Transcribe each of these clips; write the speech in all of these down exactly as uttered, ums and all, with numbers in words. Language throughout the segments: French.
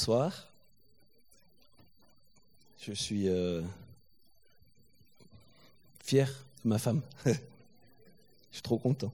Bonsoir. Je suis euh, fier de ma femme. Je suis trop content.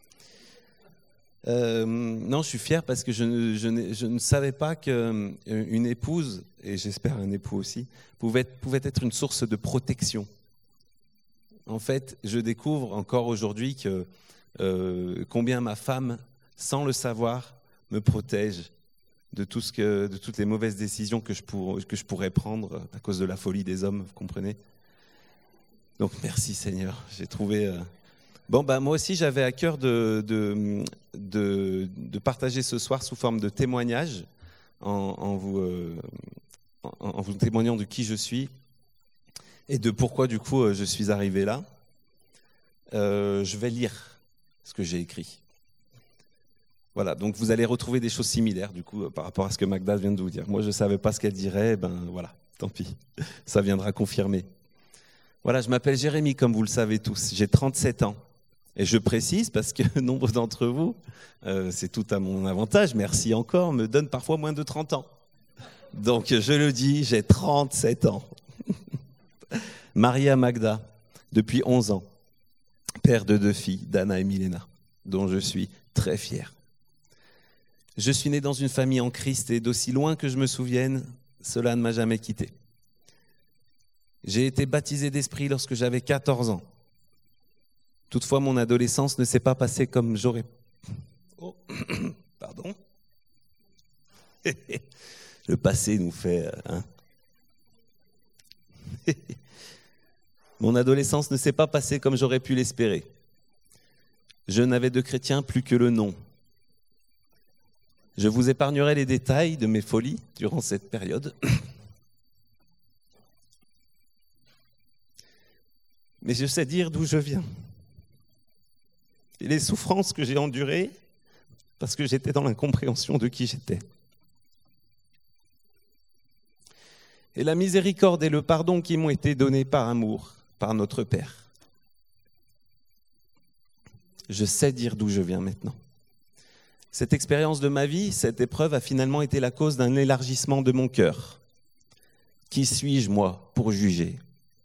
Euh, non, je suis fier parce que je ne, je ne, je ne savais pas qu'une épouse, et j'espère un époux aussi, pouvait, pouvait être une source de protection. En fait, je découvre encore aujourd'hui que euh, combien ma femme, sans le savoir, me protège de, tout ce que, de toutes les mauvaises décisions que je, pour, que je pourrais prendre à cause de la folie des hommes, vous comprenez ? Donc merci Seigneur, j'ai trouvé... Euh... Bon, bah, moi aussi j'avais à cœur de, de, de, de partager ce soir sous forme de témoignage, en, en, vous, euh, en, en vous témoignant de qui je suis et de pourquoi du coup je suis arrivé là. Euh, je vais lire ce que j'ai écrit. Voilà, donc vous allez retrouver des choses similaires du coup par rapport à ce que Magda vient de vous dire. Moi, je ne savais pas ce qu'elle dirait, ben voilà, tant pis, ça viendra confirmer. Voilà, je m'appelle Jérémy, comme vous le savez tous, j'ai trente-sept ans. Et je précise parce que nombre d'entre vous, euh, c'est tout à mon avantage, merci encore, me donnent parfois moins de trente ans. Donc je le dis, j'ai trente-sept ans. Marié à Magda depuis onze ans, père de deux filles, Dana et Milena, dont je suis très fier. Je suis né dans une famille en Christ et d'aussi loin que je me souvienne, cela ne m'a jamais quitté. J'ai été baptisé d'esprit lorsque j'avais quatorze ans. Toutefois, mon adolescence ne s'est pas passée comme j'aurais... Oh, pardon. Le passé nous fait... Hein. Mon adolescence ne s'est pas passée comme j'aurais pu l'espérer. Je n'avais de chrétien plus que le nom. Je vous épargnerai les détails de mes folies durant cette période. Mais je sais dire d'où je viens. Et les souffrances que j'ai endurées parce que j'étais dans l'incompréhension de qui j'étais. Et la miséricorde et le pardon qui m'ont été donnés par amour, par notre Père. Je sais dire d'où je viens maintenant. Cette expérience de ma vie, cette épreuve a finalement été la cause d'un élargissement de mon cœur. Qui suis-je, moi, pour juger ?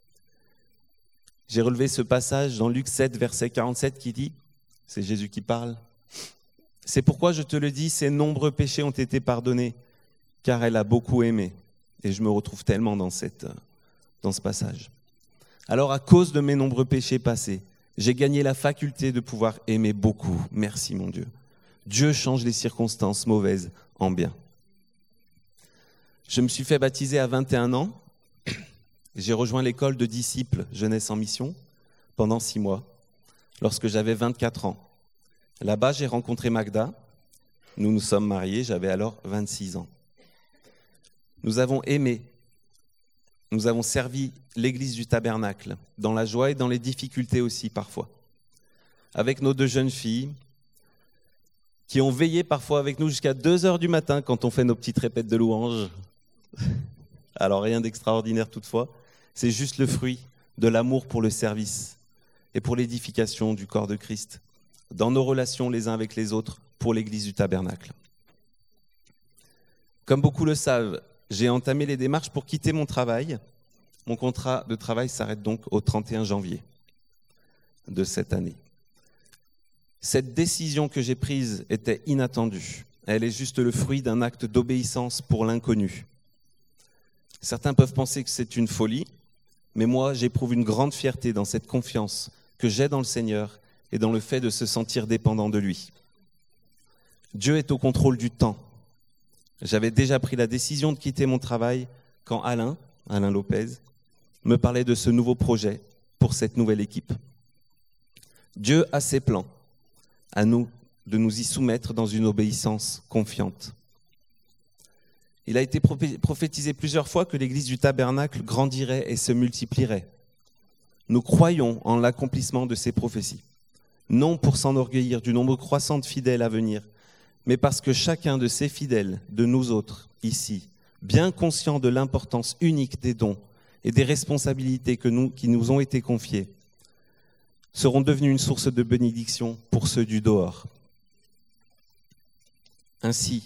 J'ai relevé ce passage dans Luc sept, verset quarante-sept, qui dit, c'est Jésus qui parle, « C'est pourquoi je te le dis, ses nombreux péchés ont été pardonnés, car elle a beaucoup aimé. » Et je me retrouve tellement dans, cette, dans ce passage. Alors, à cause de mes nombreux péchés passés, j'ai gagné la faculté de pouvoir aimer beaucoup. Merci, mon Dieu. Dieu change les circonstances mauvaises en bien. Je me suis fait baptiser à vingt et un ans. J'ai rejoint l'école de disciples Jeunesse en Mission pendant six mois, lorsque j'avais vingt-quatre ans. Là-bas, j'ai rencontré Magda. Nous nous sommes mariés, j'avais alors vingt-six ans. Nous avons aimé, nous avons servi l'église du Tabernacle, dans la joie et dans les difficultés aussi parfois. Avec nos deux jeunes filles, qui ont veillé parfois avec nous jusqu'à deux heures du matin quand on fait nos petites répètes de louanges. Alors rien d'extraordinaire toutefois, c'est juste le fruit de l'amour pour le service et pour l'édification du corps de Christ, dans nos relations les uns avec les autres pour l'église du Tabernacle. Comme beaucoup le savent, j'ai entamé les démarches pour quitter mon travail. Mon contrat de travail s'arrête donc au trente et un janvier de cette année. Cette décision que j'ai prise était inattendue. Elle est juste le fruit d'un acte d'obéissance pour l'inconnu. Certains peuvent penser que c'est une folie, mais moi, j'éprouve une grande fierté dans cette confiance que j'ai dans le Seigneur et dans le fait de se sentir dépendant de lui. Dieu est au contrôle du temps. J'avais déjà pris la décision de quitter mon travail quand Alain, Alain Lopez, me parlait de ce nouveau projet pour cette nouvelle équipe. Dieu a ses plans. À nous de nous y soumettre dans une obéissance confiante. Il a été prophétisé plusieurs fois que l'église du Tabernacle grandirait et se multiplierait. Nous croyons en l'accomplissement de ces prophéties, non pour s'enorgueillir du nombre croissant de fidèles à venir, mais parce que chacun de ces fidèles, de nous autres, ici, bien conscient de l'importance unique des dons et des responsabilités que nous, qui nous ont été confiées, seront devenus une source de bénédiction pour ceux du dehors. Ainsi,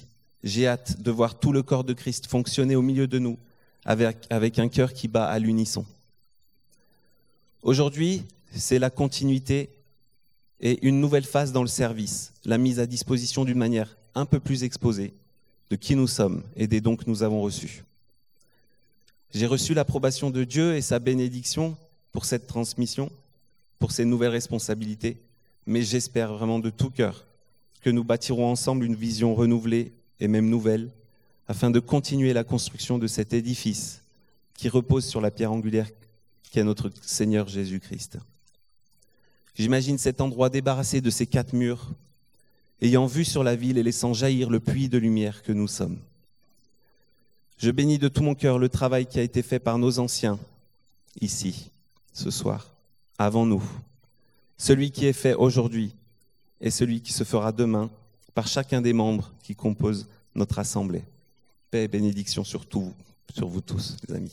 J'ai hâte de voir tout le corps de Christ fonctionner au milieu de nous avec, avec un cœur qui bat à l'unisson. Aujourd'hui, c'est la continuité et une nouvelle phase dans le service, la mise à disposition d'une manière un peu plus exposée de qui nous sommes et des dons que nous avons reçus. J'ai reçu l'approbation de Dieu et sa bénédiction pour cette transmission, pour ces nouvelles responsabilités, mais j'espère vraiment de tout cœur que nous bâtirons ensemble une vision renouvelée et même nouvelle, afin de continuer la construction de cet édifice qui repose sur la pierre angulaire qui est notre Seigneur Jésus-Christ. J'imagine cet endroit débarrassé de ces quatre murs, ayant vue sur la ville et laissant jaillir le puits de lumière que nous sommes. Je bénis de tout mon cœur le travail qui a été fait par nos anciens, ici, ce soir, avant nous, celui qui est fait aujourd'hui et celui qui se fera demain par chacun des membres qui composent notre assemblée. Paix et bénédiction sur, tout, sur vous tous, les amis.